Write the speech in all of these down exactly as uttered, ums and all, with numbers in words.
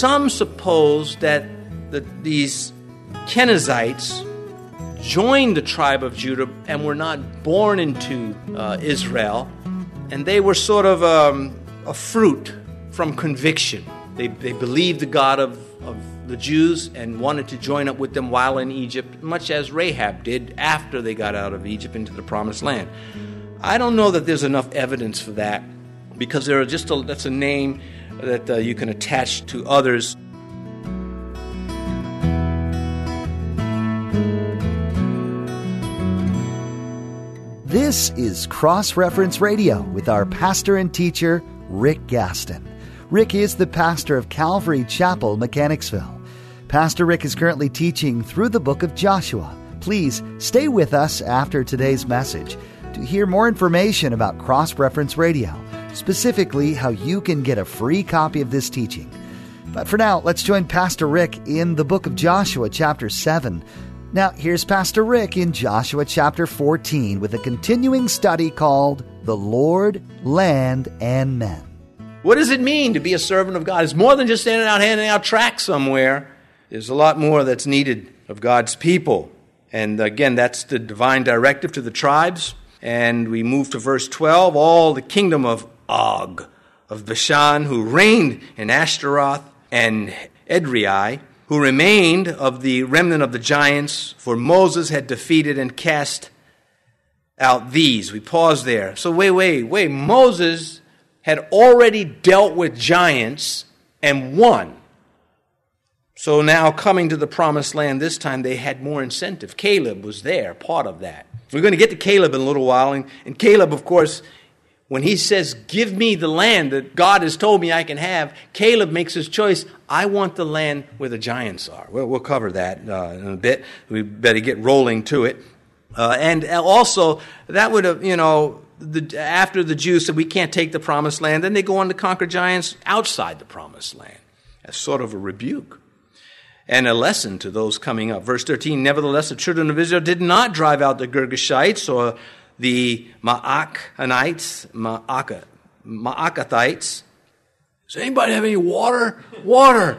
some suppose that the, these Kenizzites joined the tribe of Judah and were not born into uh, Israel, and they were sort of um, a fruit from conviction. They, they believed the God of, of the Jews and wanted to join up with them while in Egypt, much as Rahab did after they got out of Egypt into the Promised Land. I don't know that there's enough evidence for that, because there are just a, that's a name that uh, you can attach to others. This is Cross Reference Radio with our pastor and teacher, Rick Gaston. Rick is the pastor of Calvary Chapel, Mechanicsville. Pastor Rick is currently teaching through the book of Joshua. Please stay with us after today's message to hear more information about Cross Reference Radio, specifically how you can get a free copy of this teaching. But for now, let's join Pastor Rick in the book of Joshua, chapter seven. Now, here's Pastor Rick in Joshua chapter fourteen with a continuing study called The Lord, Land, and Men. What does it mean to be a servant of God? It's more than just standing out handing out tracts somewhere. There's a lot more that's needed of God's people. And again, that's the divine directive to the tribes. And we move to verse twelve. All the kingdom of Og, of Bashan, who reigned in Ashtaroth and Edrei, who remained of the remnant of the giants, for Moses had defeated and cast out these. We pause there. So wait, wait, wait. Moses had already dealt with giants and won. So now coming to the Promised Land this time, they had more incentive. Caleb was there, part of that. We're going to get to Caleb in a little while. And, and Caleb, of course, when he says, give me the land that God has told me I can have, Caleb makes his choice. I want the land where the giants are. Well, we'll cover that uh, in a bit. We better get rolling to it. Uh, and also, that would have, you know, the, after the Jews said we can't take the Promised Land, then they go on to conquer giants outside the Promised Land. As sort of a rebuke and a lesson to those coming up. Verse thirteen, nevertheless, the children of Israel did not drive out the Girgashites or the Maacanites, Maacah, Maacathites. Does anybody have any water? Water!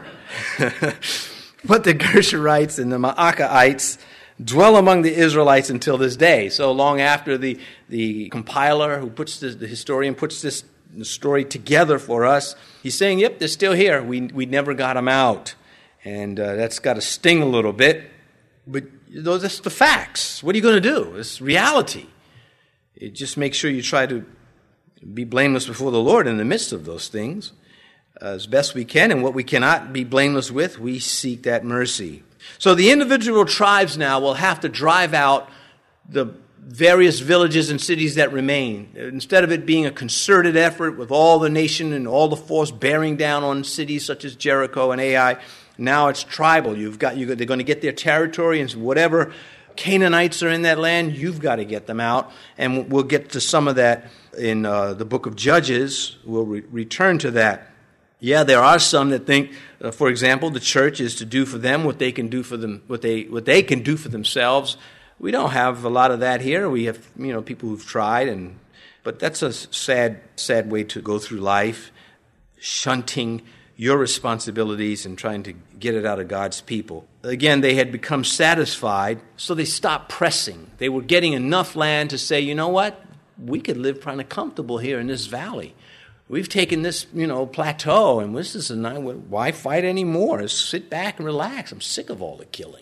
But the Gershonites and the Maacaites dwell among the Israelites until this day. So long after the, the compiler who puts this, the historian puts this story together for us, he's saying, yep, they're still here. We, we never got them out. And uh, that's got to sting a little bit. But those are the facts. What are you going to do? It's reality. It just make sure you try to be blameless before the Lord in the midst of those things uh, as best we can. And what we cannot be blameless with, we seek that mercy. So the individual tribes now will have to drive out the various villages and cities that remain. Instead of it being a concerted effort with all the nation and all the force bearing down on cities such as Jericho and Ai, now it's tribal. You've got, you, they're going to get their territory, and whatever Canaanites are in that land, you've got to get them out. And we'll get to some of that in uh, the book of Judges. We'll re- return to that. Yeah, there are some that think, uh, for example, the church is to do for them what they can do for them, what they what they can do for themselves. We don't have a lot of that here. We have, you know, people who've tried, and but that's a sad, sad way to go through life, shunting your responsibilities and trying to get it out of God's people. Again, they had become satisfied, so they stopped pressing. They were getting enough land to say, you know what, we could live kind of comfortable here in this valley. We've taken this, you know, plateau, and this is a night. Why fight anymore? Just sit back and relax. I'm sick of all the killing.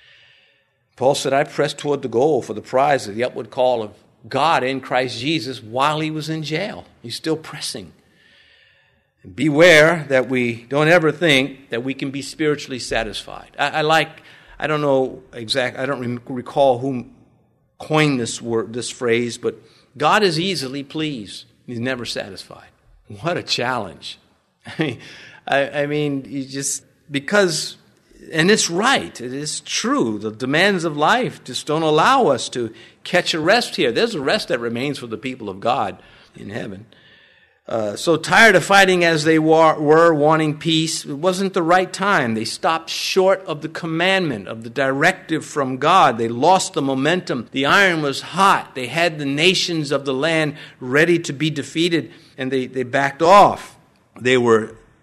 Paul said, I pressed toward the goal for the prize of the upward call of God in Christ Jesus while he was in jail. He's still pressing. And beware that we don't ever think that we can be spiritually satisfied. I, I like, I don't know exact, I don't recall who coined this word, this phrase, but God is easily pleased. He's never satisfied. What a challenge. I mean, I, I mean, you just, because, and it's right, it is true, the demands of life just don't allow us to catch a rest here. There's a rest that remains for the people of God in heaven. Uh, so tired of fighting as they were, were, wanting peace, it wasn't the right time. They stopped short of the commandment, of the directive from God. They lost the momentum. The iron was hot. They had the nations of the land ready to be defeated, and they, they backed off. They were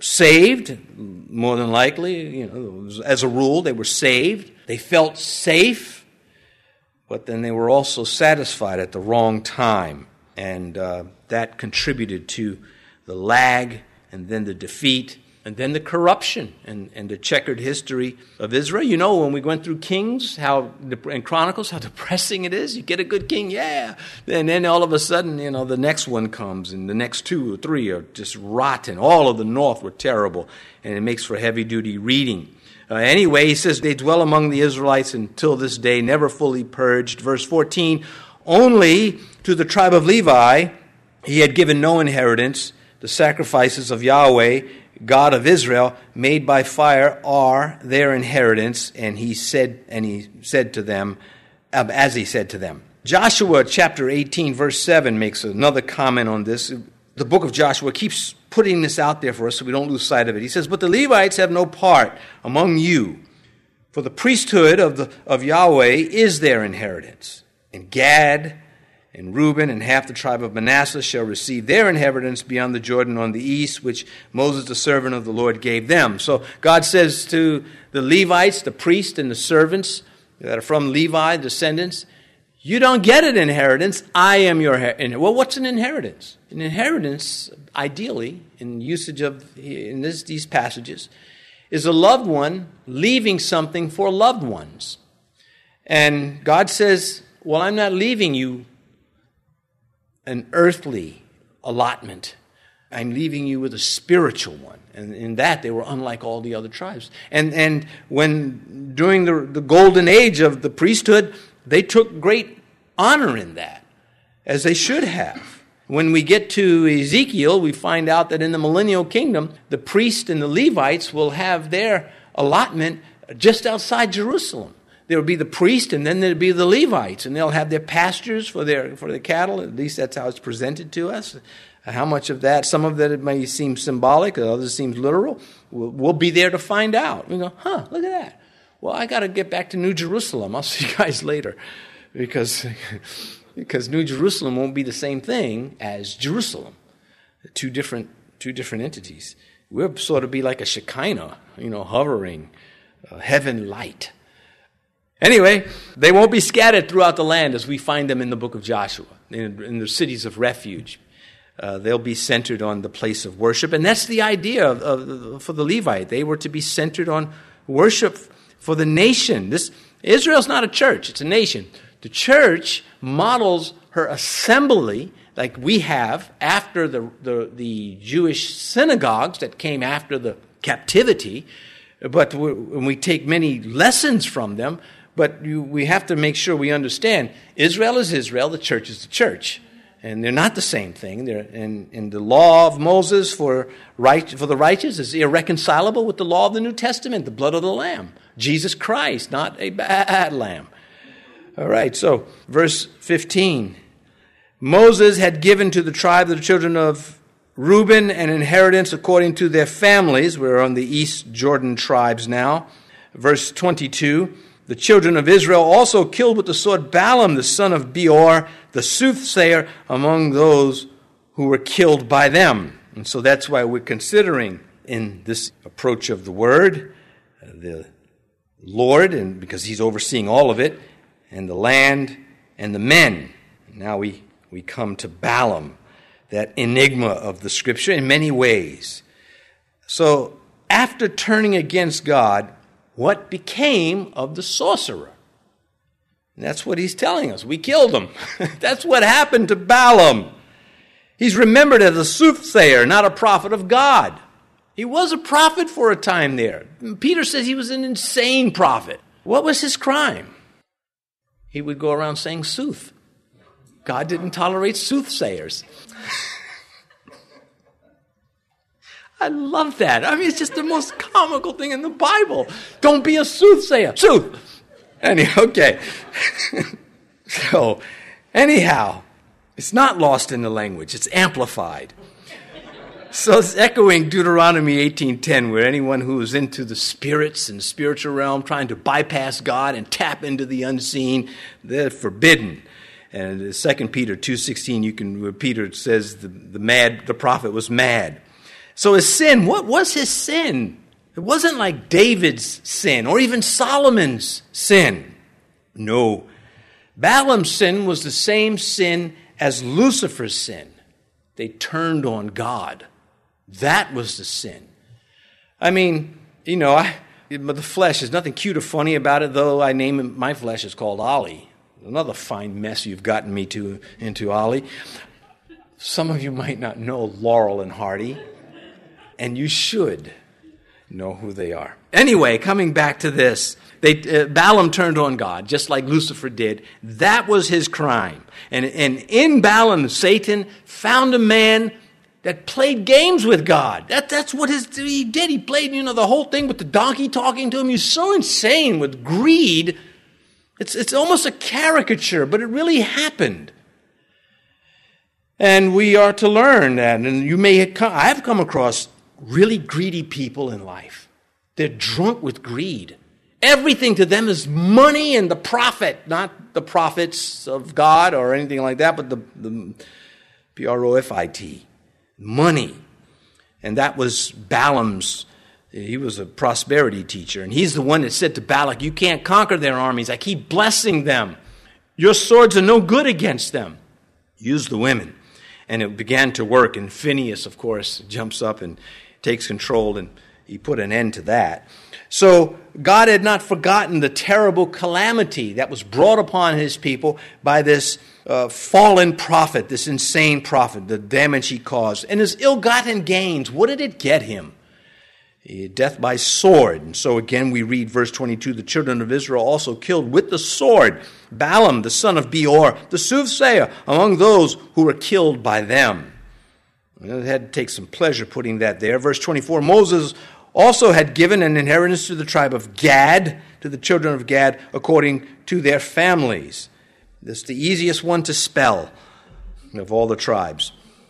saved, more than likely, you know, as a rule, they were saved. They felt safe, but then they were also satisfied at the wrong time. And uh, that contributed to the lag, and then the defeat, and then the corruption and, and the checkered history of Israel. You know, when we went through Kings how and Chronicles, how depressing it is. You get a good king, yeah. And then all of a sudden, you know, the next one comes, and the next two or three are just rotten. All of the north were terrible, and it makes for heavy-duty reading. Uh, anyway, he says, they dwell among the Israelites until this day, never fully purged. Verse fourteen, only to the tribe of Levi he had given no inheritance. The sacrifices of Yahweh, God of Israel, made by fire, are their inheritance. And he said, and he said to them, um, as he said to them. Joshua chapter eighteen, verse seven makes another comment on this. The book of Joshua keeps putting this out there for us so we don't lose sight of it. He says, but the Levites have no part among you, for the priesthood of the of Yahweh is their inheritance. And Gad and Reuben and half the tribe of Manasseh shall receive their inheritance beyond the Jordan on the east, which Moses, the servant of the Lord, gave them. So God says to the Levites, the priests and the servants that are from Levi, descendants, you don't get an inheritance. I am your inheritance. Well, what's an inheritance? An inheritance, ideally, in usage of in this, these passages, is a loved one leaving something for loved ones. And God says, well, I'm not leaving you an earthly allotment. I'm leaving you with a spiritual one. And in that, they were unlike all the other tribes. And and when, during the, the golden age of the priesthood, they took great honor in that, as they should have. When we get to Ezekiel, we find out that in the millennial kingdom, the priests and the Levites will have their allotment just outside Jerusalem. There will be the priest, and then there'll be the Levites, and they'll have their pastures for their for their cattle. At least that's how it's presented to us. How much of that, some of that it may seem symbolic, others seems literal. We'll, we'll be there to find out. We go, huh, look at that. Well, I got to get back to New Jerusalem. I'll see you guys later, because because New Jerusalem won't be the same thing as Jerusalem. Two different two different entities. We'll sort of be like a Shekinah, you know, hovering, uh, heaven light. Anyway, they won't be scattered throughout the land as we find them in the book of Joshua, in, in the cities of refuge. Uh, they'll be centered on the place of worship. And that's the idea of, of, for the Levite. They were to be centered on worship for the nation. This Israel's not a church, it's a nation. The church models her assembly like we have after the, the, the Jewish synagogues that came after the captivity. But we, and we take many lessons from them. But you, we have to make sure we understand Israel is Israel, the church is the church. And they're not the same thing. They're, and, and the law of Moses for, right, for the righteous is irreconcilable with the law of the New Testament, the blood of the Lamb. Jesus Christ, not a bad lamb. All right, so verse fifteen. Moses had given to the tribe of the children of Reuben an inheritance according to their families. We're on the East Jordan tribes now. Verse twenty-two. The children of Israel also killed with the sword Balaam, the son of Beor, the soothsayer, among those who were killed by them. And so that's why we're considering in this approach of the word, the Lord, and because he's overseeing all of it, and the land and the men. Now we, we come to Balaam, that enigma of the scripture in many ways. So after turning against God, what became of the sorcerer? And that's what he's telling us. We killed him. That's what happened to Balaam. He's remembered as a soothsayer, not a prophet of God. He was a prophet for a time there. Peter says he was an insane prophet. What was his crime? He would go around saying sooth. God didn't tolerate soothsayers. I love that. I mean, it's just the most comical thing in the Bible. Don't be a soothsayer. Sooth. Anyhow, okay. So, anyhow, it's not lost in the language. It's amplified. So it's echoing Deuteronomy eighteen ten, where anyone who is into the spirits and spiritual realm, trying to bypass God and tap into the unseen, they're forbidden. And Second Peter two sixteen, you can, where Peter says the, the mad, the prophet was mad. So his sin, what was his sin? It wasn't like David's sin or even Solomon's sin. No. Balaam's sin was the same sin as Lucifer's sin. They turned on God. That was the sin. I mean, you know, I, the flesh, there's nothing cute or funny about it, though I name it, my flesh is called Ollie. Another fine mess you've gotten me to into, Ollie. Some of you might not know Laurel and Hardy, and you should know who they are. Anyway, coming back to this, they, uh, Balaam turned on God, just like Lucifer did. That was his crime. And, and in Balaam, Satan found a man that played games with God. That, that's what his, he did. He played, you know, the whole thing with the donkey talking to him. He was so insane with greed. It's, it's almost a caricature, but it really happened. And we are to learn that. And you may have come, I have come across really greedy people in life. They're drunk with greed. Everything to them is money and the profit, not the prophets of God or anything like that, but the, the P R O F I T, money. And that was Balaam's, he was a prosperity teacher. And he's the one that said to Balak, you can't conquer their armies. I keep blessing them. Your swords are no good against them. Use the women. And it began to work. And Phinehas, of course, jumps up and takes control, and he put an end to that. So God had not forgotten the terrible calamity that was brought upon his people by this uh, fallen prophet, this insane prophet, the damage he caused. And his ill-gotten gains, what did it get him? Death by sword. And so again we read verse twenty-two, the children of Israel also killed with the sword Balaam, the son of Beor, the soothsayer, among those who were killed by them. I had to take some pleasure putting that there. Verse twenty-four, Moses also had given an inheritance to the tribe of Gad, to the children of Gad, according to their families. This is the easiest one to spell of all the tribes.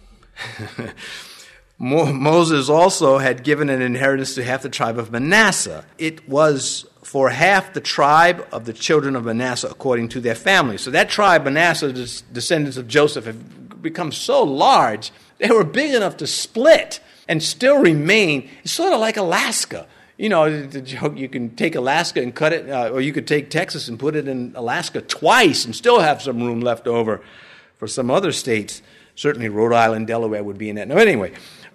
Moses also had given an inheritance to half the tribe of Manasseh. It was for half the tribe of the children of Manasseh according to their families. So that tribe, Manasseh, the descendants of Joseph, have become so large, they were big enough to split and still remain. It's sort of like Alaska. You know, the joke, you can take Alaska and cut it, uh, or you could take Texas and put it in Alaska twice and still have some room left over for some other states. Certainly Rhode Island, Delaware would be in that. No, anyway,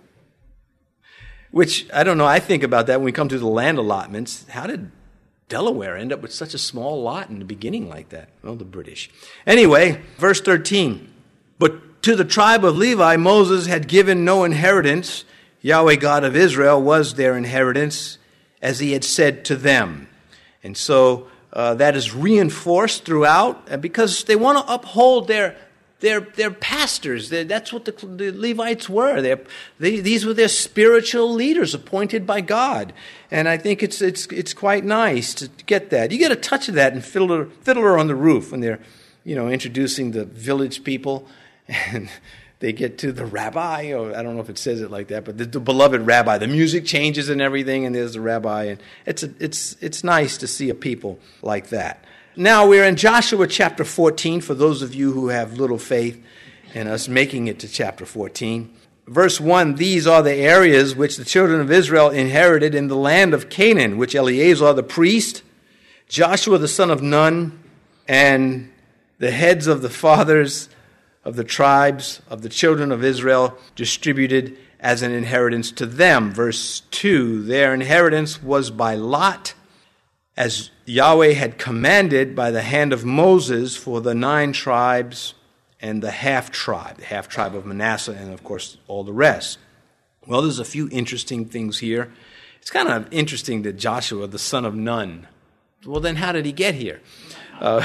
which, I don't know, I think about that when we come to the land allotments. How did Delaware end up with such a small lot in the beginning like that? Well, the British. Anyway, verse thirteen. But to the tribe of Levi, Moses had given no inheritance. Yahweh God of Israel was their inheritance, as he had said to them. And so uh, that is reinforced throughout, because they want to uphold their their their pastors. They're, that's what the, the Levites were. They're, they, these were their spiritual leaders appointed by God. And I think it's it's it's quite nice to get that. You get a touch of that in Fiddler, Fiddler on the Roof when they're, you know, introducing the village people, and they get to the rabbi, or I don't know if it says it like that, but the, the beloved rabbi. The music changes and everything, and there's the rabbi, and it's a, it's it's nice to see a people like that. Now we're in Joshua chapter fourteen, for those of you who have little faith in us making it to chapter fourteen. Verse one, these are the areas which the children of Israel inherited in the land of Canaan, which Eleazar the priest, Joshua the son of Nun, and the heads of the fathers of the tribes of the children of Israel distributed as an inheritance to them. Verse two, their inheritance was by lot, as Yahweh had commanded by the hand of Moses, for the nine tribes and the half tribe, the half tribe of Manasseh, and of course all the rest. Well, there's a few interesting things here. It's kind of interesting that Joshua, the son of Nun, well then how did he get here? Uh,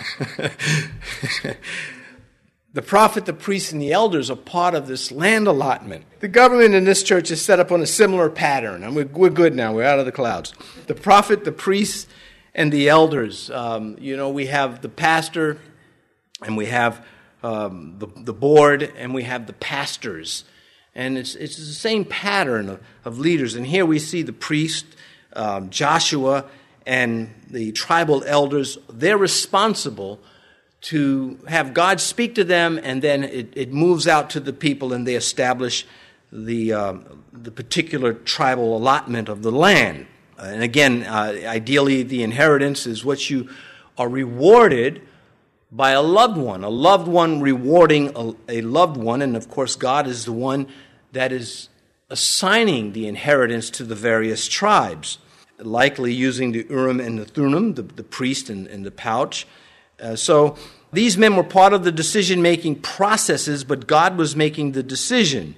The prophet, the priest, and the elders are part of this land allotment. The government in this church is set up on a similar pattern, and we're, we're good now. We're out of the clouds. The prophet, the priest, and the elders. Um, you know, we have the pastor, and we have um, the, the board, and we have the pastors. And it's it's the same pattern of, of leaders. And here we see the priest, um, Joshua, and the tribal elders. They're responsible to have God speak to them, and then it, it moves out to the people, and they establish the uh, the particular tribal allotment of the land. Uh, and again, uh, ideally, the inheritance is what you are rewarded by a loved one, a loved one rewarding a, a loved one, and of course, God is the one that is assigning the inheritance to the various tribes, likely using the Urim and the Thummim, the, the priest and, and the pouch. Uh, so these men were part of the decision-making processes, but God was making the decision.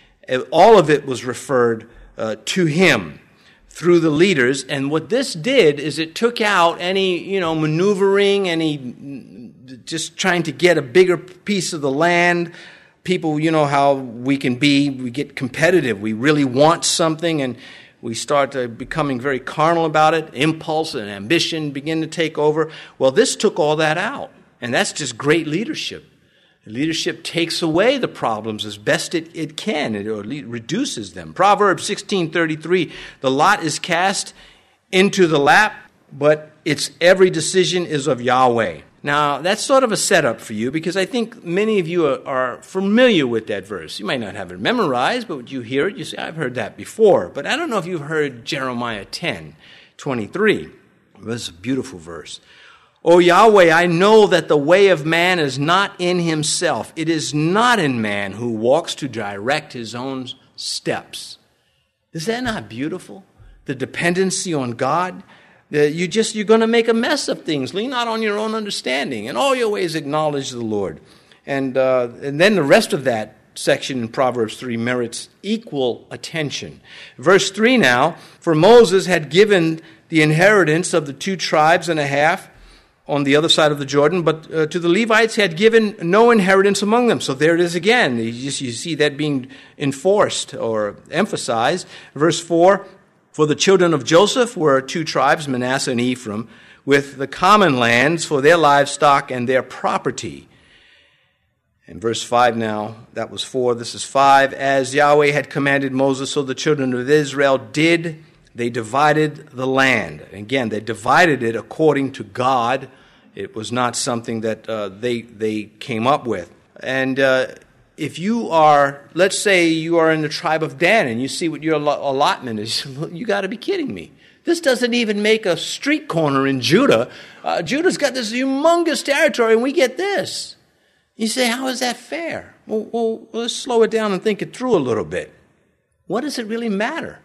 All of it was referred uh, to him through the leaders. And what this did is it took out any, you know, maneuvering, any just trying to get a bigger piece of the land. People, you know how we can be. We get competitive. We really want something, and we start uh, becoming very carnal about it. Impulse and ambition begin to take over. Well, this took all that out. And that's just great leadership. Leadership takes away the problems as best it, it can, it, or reduces them. Proverbs sixteen thirty-three, the lot is cast into the lap, but its every decision is of Yahweh. Now, that's sort of a setup for you, because I think many of you are, are familiar with that verse. You might not have it memorized, but when you hear it, you say, I've heard that before. But I don't know if you've heard Jeremiah ten twenty-three. This is a beautiful verse. O Yahweh, I know that the way of man is not in himself. It is not in man who walks to direct his own steps. Is that not beautiful? The dependency on God. The, you just, you're going to make a mess of things. Lean not on your own understanding. In all your ways acknowledge the Lord. And, uh, and then the rest of that section in Proverbs three merits equal attention. Verse three now, for Moses had given the inheritance of the two tribes and a half on the other side of the Jordan, but uh, to the Levites he had given no inheritance among them. So there it is again. You, just, you see that being enforced or emphasized. Verse four, for the children of Joseph were two tribes, Manasseh and Ephraim, with the common lands for their livestock and their property. And verse five now, that was four, this is five. As Yahweh had commanded Moses, so the children of Israel did. They divided the land. Again, they divided it according to God. It was not something that uh, they they came up with. And uh, if you are, let's say you are in the tribe of Dan and you see what your allotment is, you got to be kidding me. This doesn't even make a street corner in Judah. Uh, Judah's got this humongous territory and we get this. You say, how is that fair? Well, well, let's slow it down and think it through a little bit. What does it really matter?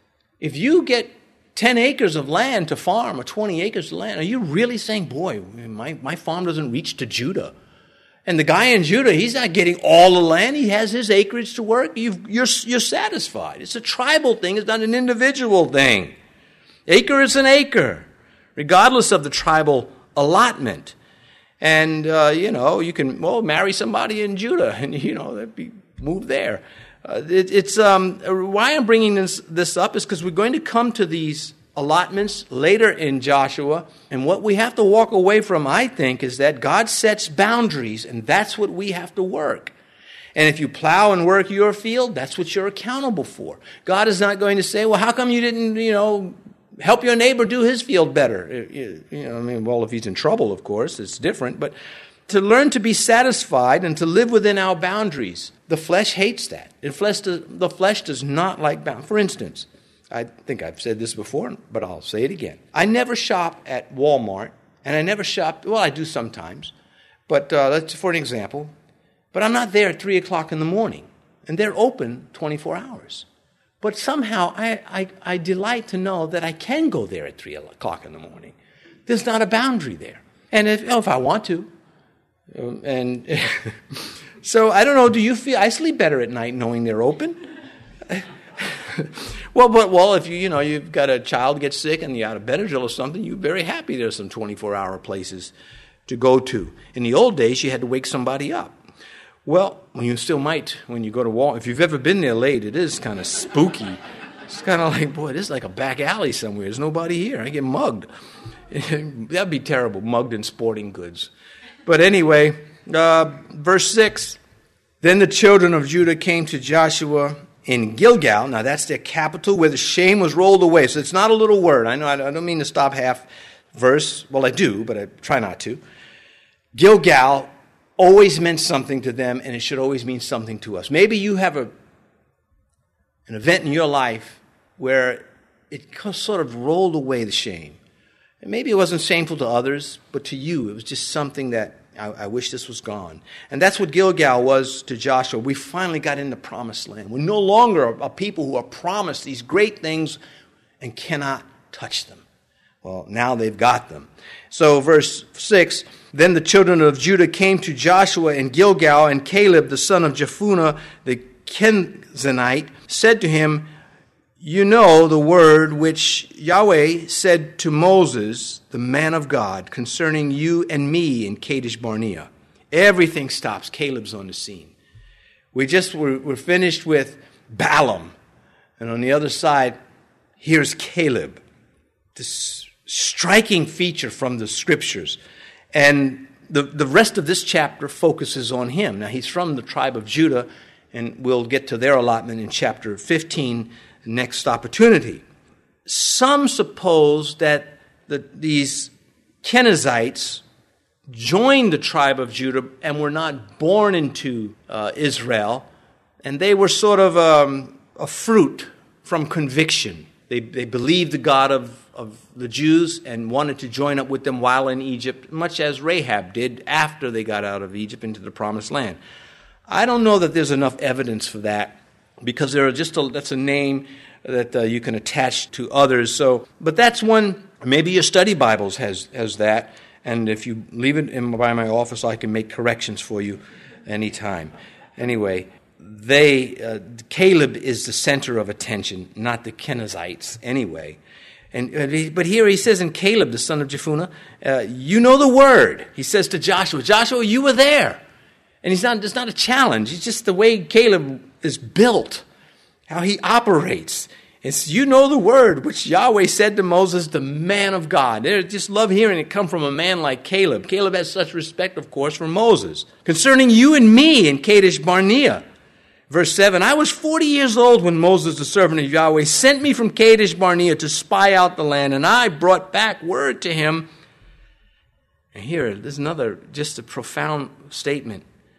If you get ten acres of land to farm or twenty acres of land, are you really saying, boy, my, my farm doesn't reach to Judah? And the guy in Judah, he's not getting all the land. He has his acreage to work. You've, you're, you're satisfied. It's a tribal thing. It's not an individual thing. Acre is an acre, regardless of the tribal allotment. And, uh, you know, you can, well, marry somebody in Judah and, you know, that'd be move there. Uh, it, it's um, why I'm bringing this, this up is because we're going to come to these allotments later in Joshua, and what we have to walk away from, I think, is that God sets boundaries, and that's what we have to work. And if you plow and work your field, that's what you're accountable for. God is not going to say, well, how come you didn't, you know, help your neighbor do his field better? You know, I mean, well, if he's in trouble, of course, it's different, but to learn to be satisfied and to live within our boundaries. The flesh hates that. The flesh does, the flesh does not like boundaries. For instance, I think I've said this before, but I'll say it again. I never shop at Walmart, and I never shop, well, I do sometimes, but uh, that's for an example, but I'm not there at three o'clock in the morning, and they're open twenty-four hours. But somehow I, I, I delight to know that I can go there at three o'clock in the morning. There's not a boundary there. And if, oh, if I want to, Um, and so I don't know, do you feel, I sleep better at night knowing they're open? well, but, well, if you, you know, you've got a child gets sick and you're out of Benadryl or something, you're very happy there's some twenty-four hour places to go to. In the old days, you had to wake somebody up. Well, when you still might, when you go to Walmart, if you've ever been there late, it is kind of spooky. It's kind of like, boy, this is like a back alley somewhere. There's nobody here. I get mugged. That'd be terrible, mugged in sporting goods. But anyway, uh, verse six, then the children of Judah came to Joshua in Gilgal. Now that's their capital where the shame was rolled away. So it's not a little word. I know I don't mean to stop half verse. Well, I do, but I try not to. Gilgal always meant something to them, and it should always mean something to us. Maybe you have a an event in your life where it sort of rolled away the shame. And maybe it wasn't shameful to others, but to you, it was just something that I, I wish this was gone. And that's what Gilgal was to Joshua. We finally got in the promised land. We're no longer a, a people who are promised these great things and cannot touch them. Well, now they've got them. So verse six, then the children of Judah came to Joshua in Gilgal, and Caleb, the son of Jephunneh, the Kenizzite, said to him, you know the word which Yahweh said to Moses, the man of God, concerning you and me in Kadesh Barnea. Everything stops. Caleb's on the scene. We just were, we're finished with Balaam. And on the other side, here's Caleb. This striking feature from the scriptures. And the, the rest of this chapter focuses on him. Now, he's from the tribe of Judah, and we'll get to their allotment in chapter fifteen, next opportunity. Some suppose that the, these Kenizzites joined the tribe of Judah and were not born into uh, Israel, and they were sort of um, a fruit from conviction. They, they believed the God of, of the Jews and wanted to join up with them while in Egypt, much as Rahab did after they got out of Egypt into the promised land. I don't know that there's enough evidence for that, because there are just a, that's a name that uh, you can attach to others. So, but that's one. Maybe your study Bibles has has that, and if you leave it in by my office, I can make corrections for you anytime. Anyway, they uh, Caleb is the center of attention, not the Kenizzites. Anyway, and uh, he, but here he says in Caleb, the son of Jephunneh, uh, you know the word. He says to Joshua, Joshua, you were there. And he's not, it's not a challenge. It's just the way Caleb is built, how he operates. It's, you know the word which Yahweh said to Moses, the man of God. They just love hearing it come from a man like Caleb. Caleb has such respect, of course, for Moses. Concerning you and me in Kadesh Barnea. Verse seven, I was forty years old when Moses, the servant of Yahweh, sent me from Kadesh Barnea to spy out the land, and I brought back word to him. And here, there's another, just a profound statement.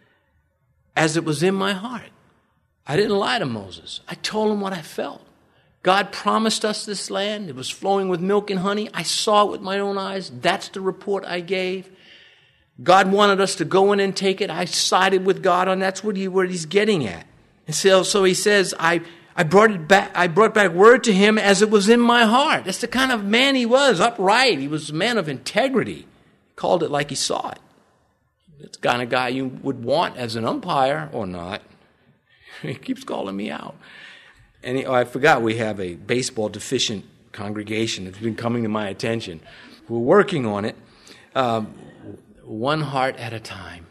As it was in my heart. I didn't lie to Moses. I told him what I felt. God promised us this land. It was flowing with milk and honey. I saw it with my own eyes. That's the report I gave. God wanted us to go in and take it. I sided with God on that's what, he, what he's getting at. And so, so he says, I, I brought it back. I brought back word to him as it was in my heart. That's the kind of man he was, upright. He was a man of integrity. He called it like he saw it. It's the kind of guy you would want as an umpire, or not. He keeps calling me out. And he, oh, I forgot we have a baseball deficient congregation that's been coming to my attention. We're working on it, um, one heart at a time.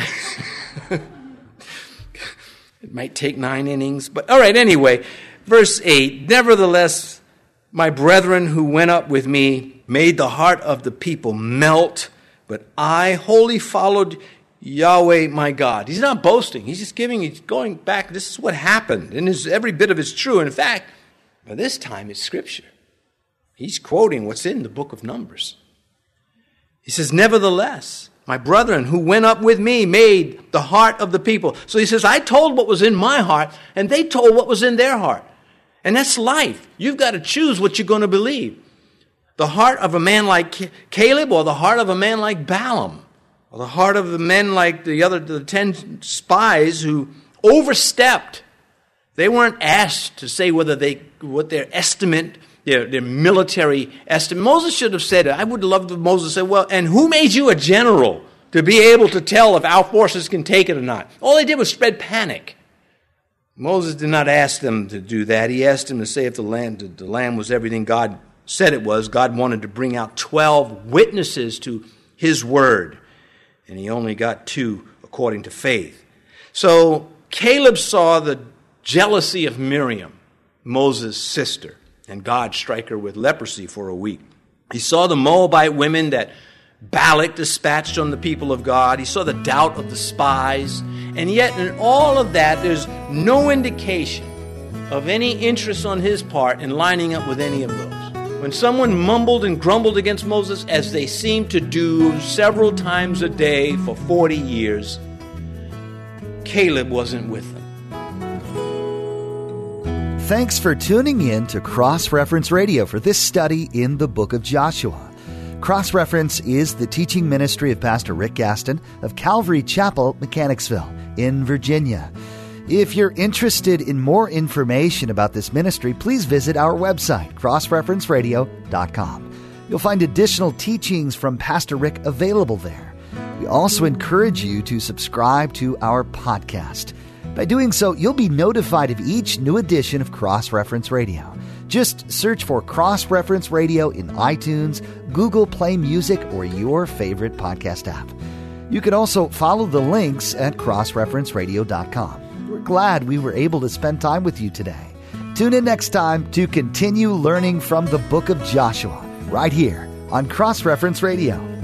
It might take nine innings, but all right, anyway. Verse eight, nevertheless, my brethren who went up with me made the heart of the people melt, but I wholly followed Yahweh my God. He's not boasting. He's just giving, he's going back. This is what happened. And this, every bit of it's true. And in fact, by this time it's Scripture. He's quoting what's in the book of Numbers. He says, nevertheless, my brethren who went up with me made the heart of the people. So he says, I told what was in my heart, and they told what was in their heart. And that's life. You've got to choose what you're going to believe. The heart of a man like Caleb, or the heart of a man like Balaam, or the heart of the men like the other the ten spies who overstepped. They weren't asked to say whether they what their estimate, their, their military estimate. Moses should have said it. I would love if Moses said, well, and who made you a general to be able to tell if our forces can take it or not? All they did was spread panic. Moses did not ask them to do that. He asked them to say if the land, the land was everything God said it was. God wanted to bring out twelve witnesses to his word, and he only got two according to faith. So Caleb saw the jealousy of Miriam, Moses' sister, and God strike her with leprosy for a week. He saw the Moabite women that Balak dispatched on the people of God. He saw the doubt of the spies, and yet in all of that, there's no indication of any interest on his part in lining up with any of those. When someone mumbled and grumbled against Moses, as they seemed to do several times a day for forty years, Caleb wasn't with them. Thanks for tuning in to Cross Reference Radio for this study in the book of Joshua. Cross Reference is the teaching ministry of Pastor Rick Gaston of Calvary Chapel, Mechanicsville, in Virginia. If you're interested in more information about this ministry, please visit our website, cross reference radio dot com. You'll find additional teachings from Pastor Rick available there. We also encourage you to subscribe to our podcast. By doing so, you'll be notified of each new edition of Cross Reference Radio. Just search for Cross Reference Radio in iTunes, Google Play Music, or your favorite podcast app. You can also follow the links at cross reference radio dot com. We're glad we were able to spend time with you today. Tune in next time to continue learning from the book of Joshua, right here on Cross Reference Radio.